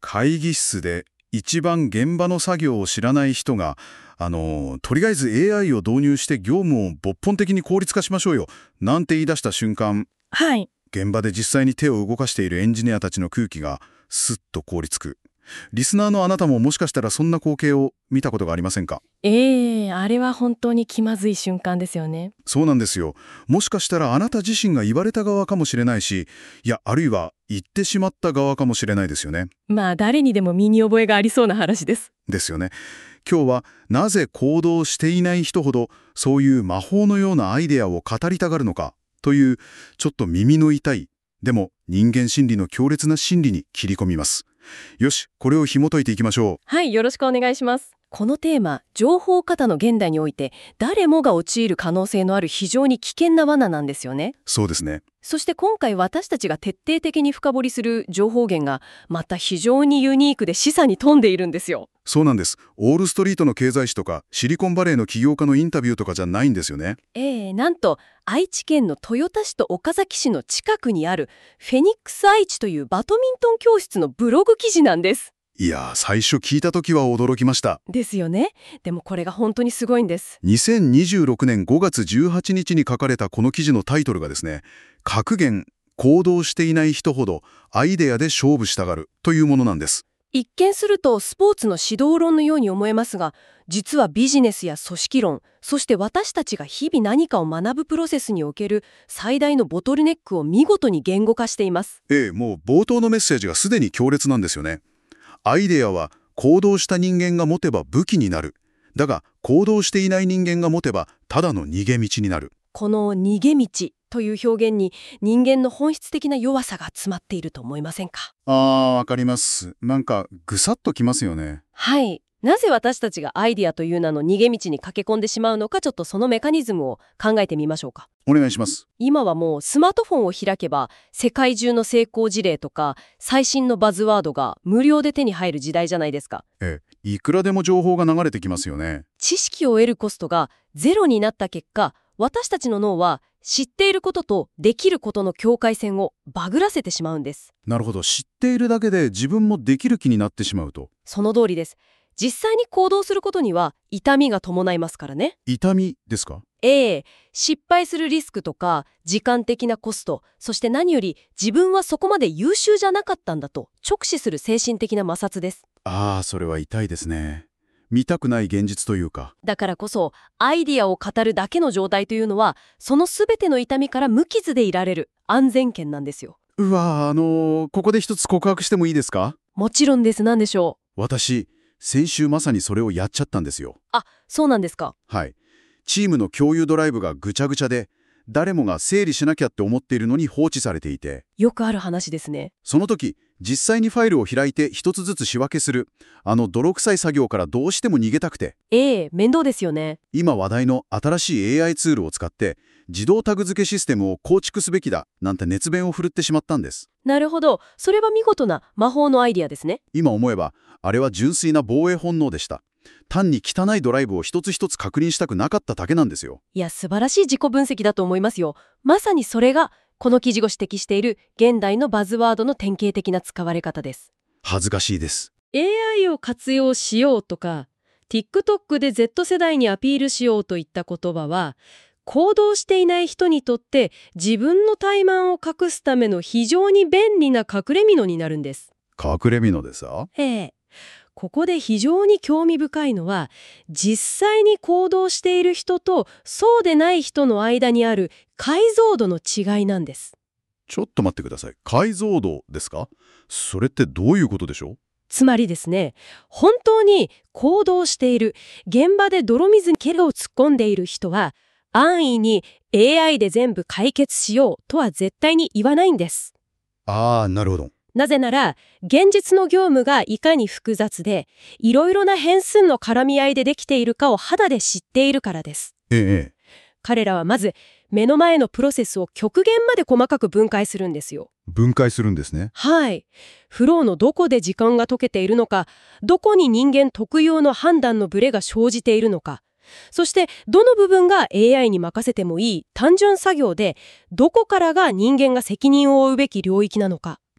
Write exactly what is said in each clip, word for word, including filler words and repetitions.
会議室で一番現場の作業を知らない人が、あの、とりあえず エーアイ を導入して業務を抜本的に効率化しましょうよ、なんて言い出した瞬間、 はい。 現場で実際に手を動かしているエンジニアたちの空気がスッと凍りつく。リスナーのあなたももしかしたらそんな光景を見たことがありませんか？ ええあれは本当に気まずい瞬間ですよね。 そうなんですよ。もしかしたらあなた自身が言われた側かもしれないし、いや、あるいは言ってしまった側かもしれないですよね。 まあ誰にでも身に覚えがありそうな話です。 ですよね。今日はなぜ行動していない人ほどそういう魔法のようなアイデアを語りたがるのかという、ちょっと耳の痛い、でも人間心理の強烈な心理に切り込みます。よし、これを紐解いていきましょう。 はい、よろしくお願いします。このテーマ、情報過多の現代において誰もが陥る可能性のある非常に危険な罠なんですよね。 そうですね。 そして今回私たちが徹底的に深掘りする情報源がまた非常にユニークで示唆に富んでいるんですよ。 そうなんです。オールストリートの経済誌とかシリコンバレーの起業家のインタビューとかじゃないんですよね。 ええなんと愛知県の豊田市と岡崎市の近くにあるフェニックス愛知というバドミントン教室のブログ記事なんです。 いやー、最初聞いた時は驚きました。 ですよね。でもこれが本当にすごいんです。 にせんにじゅうろくねんごがつじゅうはちにちに書かれたこの記事のタイトルがですね、格言、行動していない人ほどアイデアで勝負したがるというものなんです。 一見するとスポーツの指導論のように思えますが、実はビジネスや組織論、そして私たちが日々何かを学ぶプロセスにおける最大のボトルネックを見事に言語化しています。 ええ、もう冒頭のメッセージがすでに強烈なんですよね。アイデアは行動した人間が持てば武器になる。だが行動していない人間が持てばただの逃げ道になる。 この逃げ道という表現に人間の本質的な弱さが詰まっていると思いませんか？ あー、わかります。なんかぐさっときますよね。 はい。なぜ私たちがアイデアという名の逃げ道に駆け込んでしまうのか、ちょっとそのメカニズムを考えてみましょうか。 お願いします。 今はもうスマートフォンを開けば世界中の成功事例とか最新のバズワードが無料で手に入る時代じゃないですか。 ええ、いくらでも情報が流れてきますよね。 知識を得るコストがゼロになった結果、私たちの脳は知っていることとできることの境界線をバグらせてしまうんです。 なるほど。知っているだけで自分もできる気になってしまうと。 その通りです。実際に行動することには痛みが伴いますからね。 痛みですか？ ええ、失敗するリスクとか時間的なコスト、そして何より自分はそこまで優秀じゃなかったんだと直視する精神的な摩擦です。 ああ、それは痛いですね。見たくない現実というか。 だからこそアイディアを語るだけの状態というのはその全ての痛みから無傷でいられる安全圏なんですよ。 うわー、あのーここで一つ告白してもいいですか？ もちろんです。何でしょう？ 私、先週まさにそれをやっちゃったんですよ。 あ、そうなんですか。 はい。チームの共有ドライブがぐちゃぐちゃで、誰もが整理しなきゃって思っているのに放置されていて、 よくある話ですね。 その時、実際にファイルを開いて一つずつ仕分けする、あの泥臭い作業からどうしても逃げたくて、 ええ、面倒ですよね。 今話題の新しい エーアイ ツールを使って自動タグ付けシステムを構築すべきだなんて熱弁を振るってしまったんです。 なるほど。それは見事な魔法のアイディアですね。 今思えばあれは純粋な防衛本能でした。単に汚いドライブを一つ一つ確認したくなかっただけなんですよ。 いや、素晴らしい自己分析だと思いますよ。まさにそれがこの記事が指摘している現代のバズワードの典型的な使われ方です。 恥ずかしいです。 エーアイ を活用しようとか TikTok で Z 世代にアピールしようといった言葉は行動していない人にとって自分の怠慢を隠すための非常に便利な隠れ蓑になるんです。 隠れ蓑でさ。 ええ。ここで非常に興味深いのは実際に行動している人とそうでない人の間にある解像度の違いなんです。 ちょっと待ってください。解像度ですか？それってどういうことでしょう？ つまりですね、本当に行動している、現場で泥水にケロを突っ込んでいる人は安易に エーアイ で全部解決しようとは絶対に言わないんです。 ああ、なるほど。 なぜなら、現実の業務がいかに複雑で、いろいろな変数の絡み合いでできているかを肌で知っているからです。 ええ。 彼らはまず、目の前のプロセスを極限まで細かく分解するんですよ。 分解するんですね。 はい。フローのどこで時間が解けているのか、どこに人間特有の判断のブレが生じているのか、そしてどの部分が エーアイ に任せてもいい単純作業で、どこからが人間が責任を負うべき領域なのか。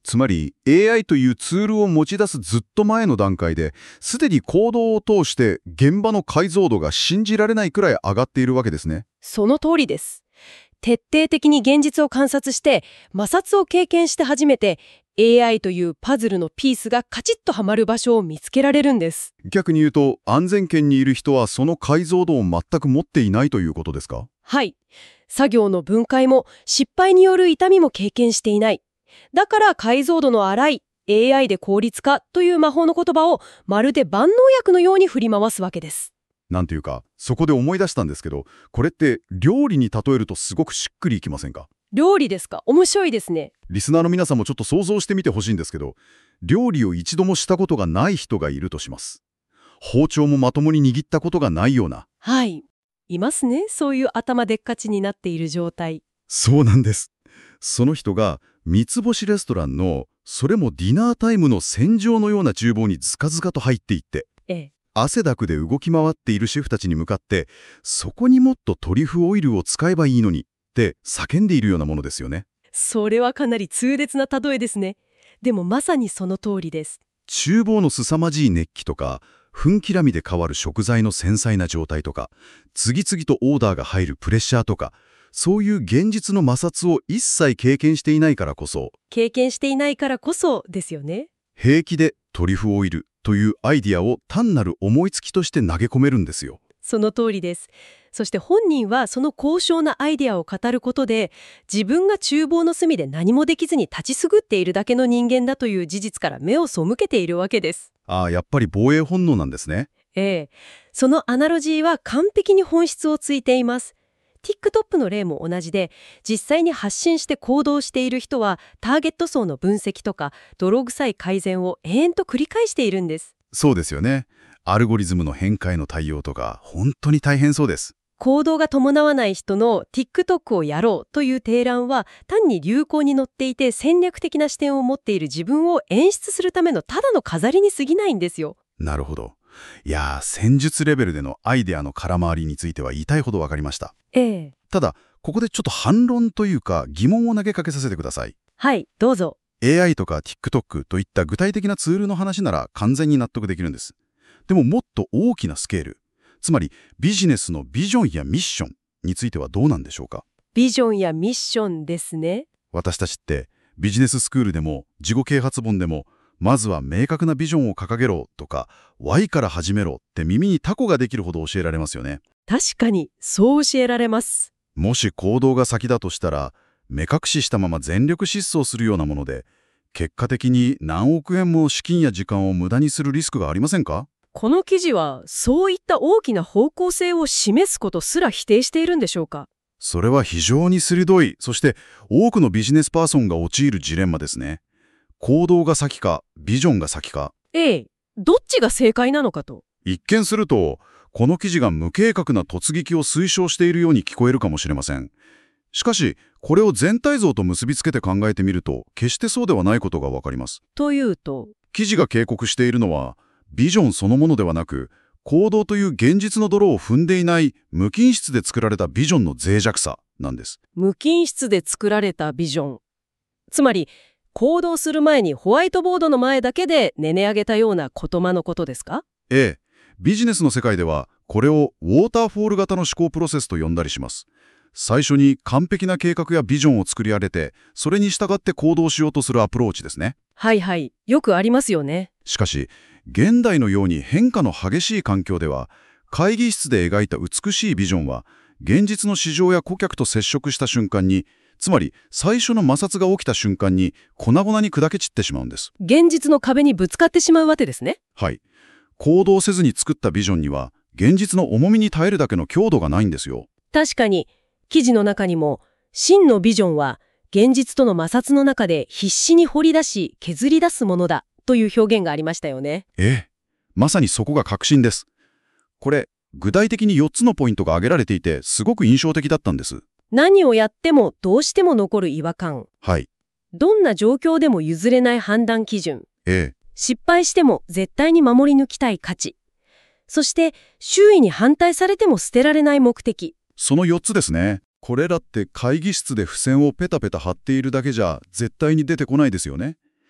つまり エーアイ というツールを持ち出すずっと前の段階で、すでに行動を通して現場の解像度が信じられないくらい上がっているわけですね。 その通りです。徹底的に現実を観察して摩擦を経験して初めて エーアイ というパズルのピースがカチッとはまる場所を見つけられるんです。 逆に言うと、安全圏にいる人はその解像度を全く持っていないということですか？ はい。作業の分解も失敗による痛みも経験していない。だから解像度の荒い エーアイ で効率化という魔法の言葉をまるで万能薬のように振り回すわけです。 なんていうか、そこで思い出したんですけど、これって料理に例えるとすごくしっくりいきませんか？ 料理ですか？面白いですね。 リスナーの皆さんもちょっと想像してみてほしいんですけど、料理を一度もしたことがない人がいるとします。包丁もまともに握ったことがないような。 はい。いますね。そういう頭でっかちになっている状態。 そうなんです。その人が三つ星レストランの、それもディナータイムの戦場のような厨房にずかずかと入っていって、 ええ。 汗だくで動き回っているシェフたちに向かって、そこにもっとトリュフオイルを使えばいいのにって叫んでいるようなものですよね。 それはかなり痛烈な例えですね。でもまさにその通りです。 厨房の凄まじい熱気とか、分刻みで変わる食材の繊細な状態とか、次々とオーダーが入るプレッシャーとか、そういう現実の摩擦を一切経験していないからこそ、 経験していないからこそですよね。 平気でトリュフオイルというアイディアを単なる思いつきとして投げ込めるんですよ。 その通りです。そして本人はその高尚なアイデアを語ることで、自分が厨房の隅で何もできずに立ちすぐっているだけの人間だという事実から目を背けているわけです。 ああ、やっぱり防衛本能なんですね。 ええ。そのアナロジーは完璧に本質をついています。TikTok の例も同じで、実際に発信して行動している人はターゲット層の分析とか泥臭い改善を永遠と繰り返しているんです。 そうですよね。アルゴリズムの変化への対応とか、本当に大変そうです。 行動が伴わない人の TikTok をやろうという提案は、単に流行に乗っていて戦略的な視点を持っている自分を演出するためのただの飾りに過ぎないんですよ。 なるほど。いやー、戦術レベルでのアイデアの空回りについては言いたいほど分かりました。 ええ。 ただ、ここでちょっと反論というか疑問を投げかけさせてください。 はい、どうぞ。 エーアイ とか TikTok といった具体的なツールの話なら完全に納得できるんです。でももっと大きなスケール、つまりビジネスのビジョンやミッションについてはどうなんでしょうか？ ビジョンやミッションですね。 私たちってビジネススクールでも自己啓発本でも、まずは明確なビジョンを掲げろとか ワイ から始めろって耳にタコができるほど教えられますよね。 確かにそう教えられます。 もし行動が先だとしたら、目隠ししたまま全力疾走するようなもので、結果的に何億円も資金や時間を無駄にするリスクがありませんか？ この記事はそういった大きな方向性を示すことすら否定しているんでしょうか？ それは非常に鋭い、そして多くのビジネスパーソンが陥るジレンマですね。行動が先か、ビジョンが先か。 ええ、どっちが正解なのかと。 一見すると、この記事が無計画な突撃を推奨しているように聞こえるかもしれません。しかし、これを全体像と結びつけて考えてみると、決してそうではないことがわかります。 というと、 記事が警告しているのは、ビジョンそのものではなく、行動という現実の泥を踏んでいない無菌室で作られたビジョンの脆弱さなんです。 無菌室で作られたビジョン。つまり、行動する前にホワイトボードの前だけで寝寝上げたような言葉のことですか？ ええ、ビジネスの世界では、これをウォーターフォール型の思考プロセスと呼んだりします。最初に完璧な計画やビジョンを作り上げて、それに従って行動しようとするアプローチですね。 はいはい。よくありますよね。 しかし、現代のように変化の激しい環境では、会議室で描いた美しいビジョンは、現実の市場や顧客と接触した瞬間に、つまり最初の摩擦が起きた瞬間に粉々に砕け散ってしまうんです。 現実の壁にぶつかってしまうわけですね。 はい。行動せずに作ったビジョンには、現実の重みに耐えるだけの強度がないんですよ。 確かに、記事の中にも、真のビジョンは、現実との摩擦の中で必死に掘り出し、削り出すものだ、という表現がありましたよね。 ええ。まさにそこが核心です。これ、具体的によっつのポイントが挙げられていて、すごく印象的だったんです。 何をやってもどうしても残る違和感。 はい。 どんな状況でも譲れない判断基準。 ええ。 失敗しても絶対に守り抜きたい価値。そして、周囲に反対されても捨てられない目的。 そのよっつですね。これらって会議室で付箋をペタペタ貼っているだけじゃ絶対に出てこないですよね。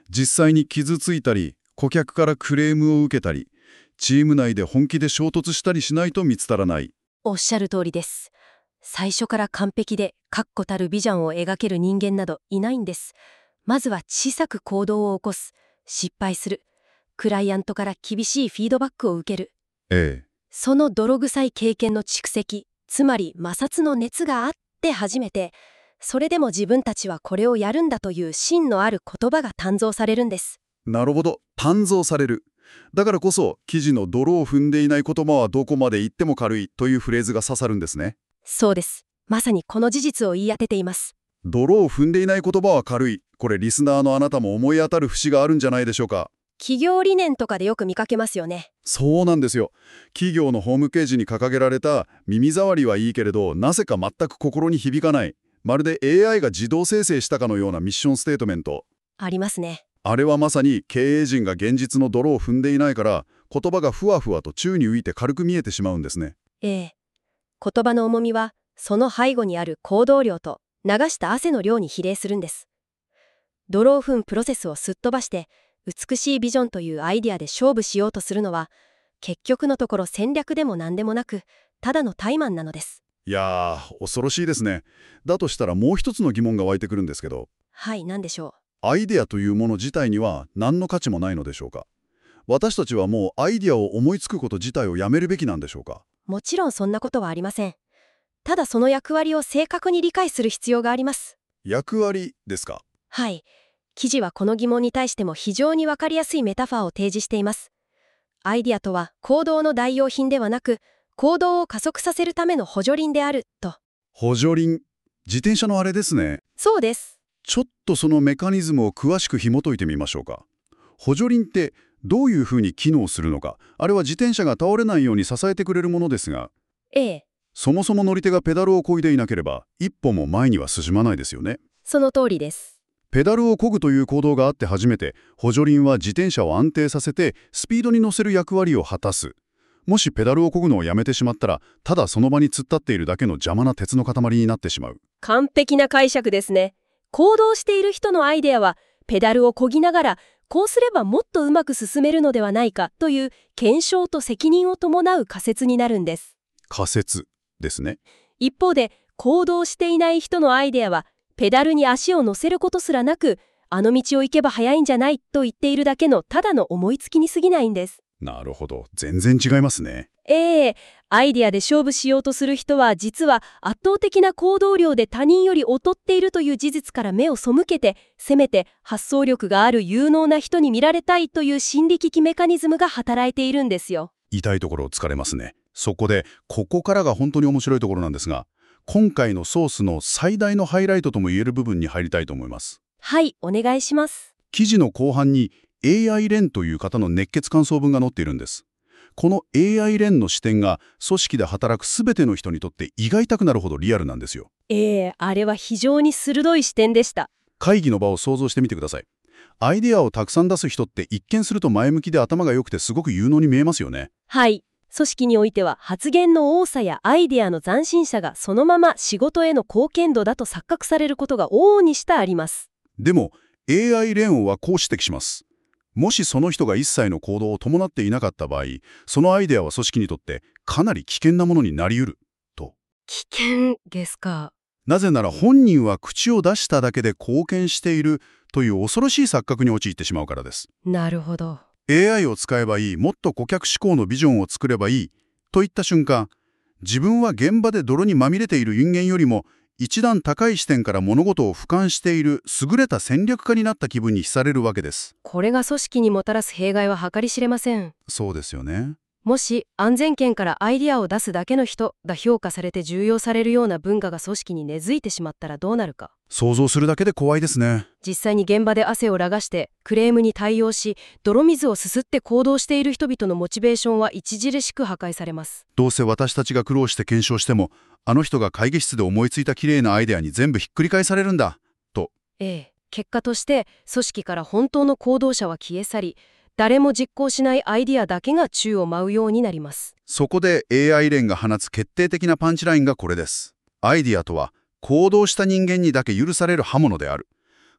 実際に傷ついたり、顧客からクレームを受けたり、チーム内で本気で衝突したりしないと見つからない。 おっしゃる通りです。最初から完璧で確固たるビジョンを描ける人間などいないんです。まずは小さく行動を起こす、失敗する、クライアントから厳しいフィードバックを受ける。 ええ。 その泥臭い経験の蓄積、つまり摩擦の熱があって初めて、それでも自分たちはこれをやるんだという芯のある言葉が誕生されるんです。 なるほど。誕生される。だからこそ、記事の泥を踏んでいない言葉はどこまで言っても軽いというフレーズが刺さるんですね。 そうです。まさにこの事実を言い当てています。 泥を踏んでいない言葉は軽い。これリスナーのあなたも思い当たる節があるんじゃないでしょうか。 企業理念とかでよく見かけますよね。 そうなんですよ。企業のホームページに掲げられた耳障りはいいけれど、なぜか全く心に響かない。まるで エーアイ が自動生成したかのようなミッションステートメント。 ありますね。 あれはまさに経営陣が現実の泥を踏んでいないから、言葉がふわふわと宙に浮いて軽く見えてしまうんですね。 ええ。言葉の重みは、その背後にある行動量と流した汗の量に比例するんです。泥を踏むプロセスをすっ飛ばして、美しいビジョンというアイディアで勝負しようとするのは、結局のところ戦略でも何でもなく、ただの怠慢なのです。 いやー、恐ろしいですね。だとしたらもう一つの疑問が湧いてくるんですけど、 はい、何でしょアイデアというもの自体には何の価値もないのでしょうか。私たちはもうアイデアを思いつくこと自体をやめるべきなんでしょうか。 う。もちろんそんなことはありません。ただその役割を正確に理解する必要があります。 役割ですか。 はい。記事はこの疑問に対しても非常にわかりやすいメタファーを提示しています。アイディアとは行動の代用品ではなく、行動を加速させるための補助輪であると。 補助輪。自転車のあれですね。 そうです。 ちょっとそのメカニズムを詳しく紐解いてみましょうか。補助輪ってどういうふうに機能するのか。あれは自転車が倒れないように支えてくれるものですが、 ええ。 そもそも乗り手がペダルを漕いでいなければ一歩も前には進まないですよね。 その通りです。 ペダルを漕ぐという行動があって初めて補助輪は自転車を安定させてスピードに乗せる役割を果たす。もしペダルを漕ぐのをやめてしまったら、ただその場に突っ立っているだけの邪魔な鉄の塊になってしまう。 完璧な解釈ですね。行動している人のアイデアはペダルを漕ぎながら、こうすればもっとうまく進めるのではないかという検証と責任を伴う仮説になるんです。 仮説ですね。 一方で行動していない人のアイデアはペダルに足を乗せることすらなく、あの道を行けば早いんじゃないと言っているだけのただの思いつきに過ぎないんです。 なるほど。全然違いますね。 ええ、アイデアで勝負しようとする人は実は圧倒的な行動量で他人より劣っているという事実から目を背けて、せめて発想力がある有能な人に見られたいという心理的メカニズムが働いているんですよ。 痛いところを突かれますね。そこで、ここからが本当に面白いところなんですが、今回のソースの最大のハイライトとも言える部分に入りたいと思います。 はい、お願いします。 記事の後半に エーアイ 連という方の熱血感想文が載っているんです。この エーアイ 連の視点が組織で働くすべての人にとって胃が痛くなるほどリアルなんですよ。 ええ、あれは非常に鋭い視点でした。 会議の場を想像してみてください。アイデアをたくさん出す人って一見すると前向きで頭が良くてすごく有能に見えますよね。 はい。組織においては発言の多さやアイデアの斬新さがそのまま仕事への貢献度だと錯覚されることが往々にしてあります。 でも エーアイ 連はこう指摘します。もしその人が一切の行動を伴っていなかった場合、そのアイデアは組織にとってかなり危険なものになり得ると。 危険ですか。 なぜなら本人は口を出しただけで貢献しているという恐ろしい錯覚に陥ってしまうからです。 なるほど。 エーアイ を使えばいい、もっと顧客志向のビジョンを作ればいいといった瞬間、自分は現場で泥にまみれている人間よりも一段高い視点から物事を俯瞰している優れた戦略家になった気分に浸れるわけです。 これが組織にもたらす弊害は計り知れません。 そうですよね。 もし安全圏からアイディアを出すだけの人が評価されて重用されるような文化が組織に根付いてしまったらどうなるか。 想像するだけで怖いですね。 実際に現場で汗を流してクレームに対応し、泥水をすすって行動している人々のモチベーションは著しく破壊されます。 どうせ私たちが苦労して検証しても、あの人が会議室で思いついた綺麗なアイデアに全部ひっくり返されるんだと。 ええ、結果として組織から本当の行動者は消え去り、誰も実行しないアイディアだけが宙を舞うようになります。 そこで エーアイ 連が放つ決定的なパンチラインがこれです。アイディアとは行動した人間にだけ許される刃物である。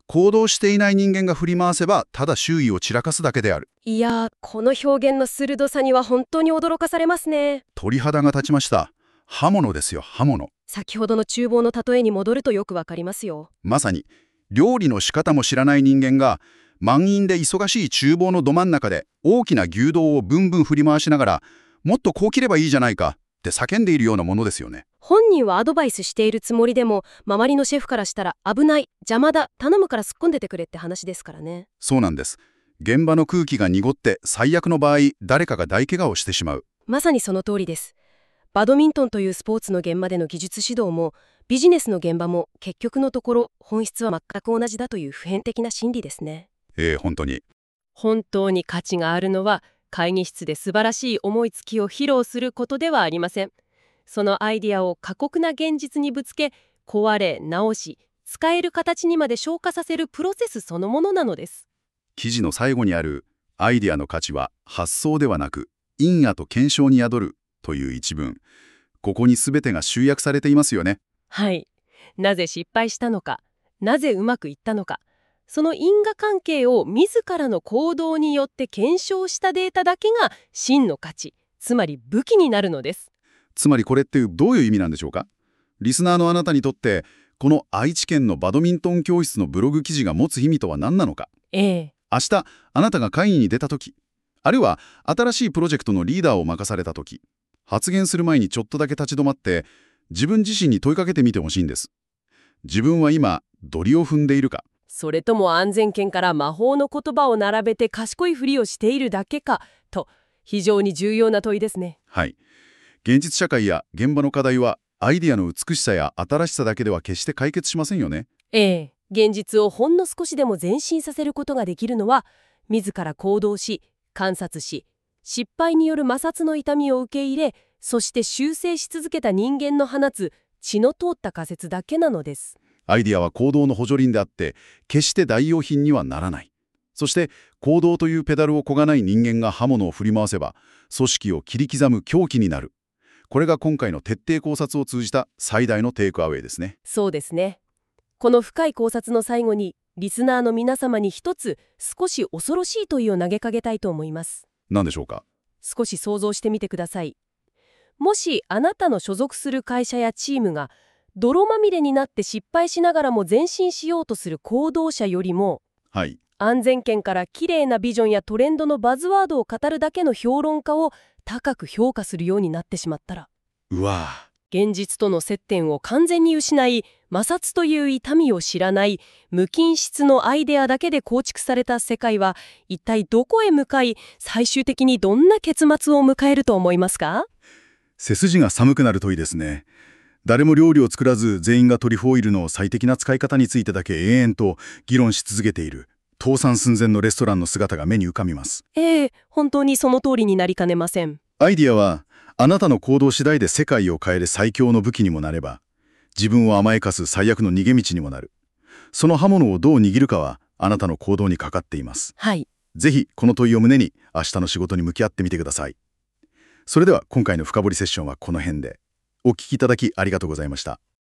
行動していない人間が振り回せば、ただ周囲を散らかすだけである。 いやー、この表現の鋭さには本当に驚かされますね。 鳥肌が立ちました。刃物ですよ、刃物。 先ほどの厨房の例えに戻るとよくわかりますよ。 まさに、料理の仕方も知らない人間が、満員で忙しい厨房のど真ん中で大きな牛刀をブンブン振り回しながら、もっとこう切ればいいじゃないかって叫んでいるようなものですよね。 本人はアドバイスしているつもりでも、周りのシェフからしたら危ない、邪魔だ、頼むから突っ込んでてくれって話ですからね。 そうなんです。現場の空気が濁って最悪の場合、誰かが大怪我をしてしまう。 まさにその通りです。バドミントンというスポーツの現場での技術指導も、ビジネスの現場も結局のところ本質は全く同じだという普遍的な真理ですね。 ええ、本当に。 本当に価値があるのは、会議室で素晴らしい思いつきを披露することではありません。そのアイデアを過酷な現実にぶつけ、壊れ、直し、使える形にまで昇華させるプロセスそのものなのです。 記事の最後にあるアイデアの価値は発想ではなく因果と検証に宿るという一文。ここに全てが集約されていますよね。 はい。なぜ失敗したのか、なぜうまくいったのか、その因果関係を自らの行動によって検証したデータだけが真の価値、つまり武器になるのです。 つまりこれってどういう意味なんでしょうか。リスナーのあなたにとってこの愛知県のバドミントン教室のブログ記事が持つ意味とは何なのか。 ええ。 明日あなたが会議に出た時、あるいは新しいプロジェクトのリーダーを任された時、発言する前にちょっとだけ立ち止まって自分自身に問いかけてみてほしいんです。自分は今ドリを踏んでいるか、 それとも安全圏から魔法の言葉を並べて賢いふりをしているだけかと、非常に重要な問いですね。 はい。現実社会や現場の課題はアイデアの美しさや新しさだけでは決して解決しませんよね。 ええ。現実をほんの少しでも前進させることができるのは、自ら行動し、観察し、失敗による摩擦の痛みを受け入れ、そして修正し続けた人間の放つ血の通った仮説だけなのです。 アイデアは行動の補助輪であって、決して代用品にはならない。そして、行動というペダルを漕がない人間が刃物を振り回せば、組織を切り刻む凶器になる。これが今回の徹底考察を通じた最大のテイクアウェイですね。 そうですね。この深い考察の最後に、リスナーの皆様に一つ少し恐ろしい問いを投げかけたいと思います。 何でしょうか。 少し想像してみてください。もしあなたの所属する会社やチームが泥まみれになって失敗しながらも前進しようとする行動者よりも、 はい。 安全圏から綺麗なビジョンやトレンドのバズワードを語るだけの評論家を高く評価するようになってしまったら、 うわぁ。 現実との接点を完全に失い、摩擦という痛みを知らない無菌質のアイデアだけで構築された世界は一体どこへ向かい、最終的にどんな結末を迎えると思いますか？ 背筋が寒くなる問いですね。誰も料理を作らず全員がトリュフオイルの最適な使い方についてだけ延々と議論し続けている倒産寸前のレストランの姿が目に浮かびます。 ええ、本当にその通りになりかねません。 アイディアはあなたの行動次第で世界を変える最強の武器にもなれば、自分を甘やかす最悪の逃げ道にもなる。その刃物をどう握るかはあなたの行動にかかっています。 はい。 ぜひこの問いを胸に明日の仕事に向き合ってみてください。それでは今回の深掘りセッションはこの辺で。お聞きいただきありがとうございました。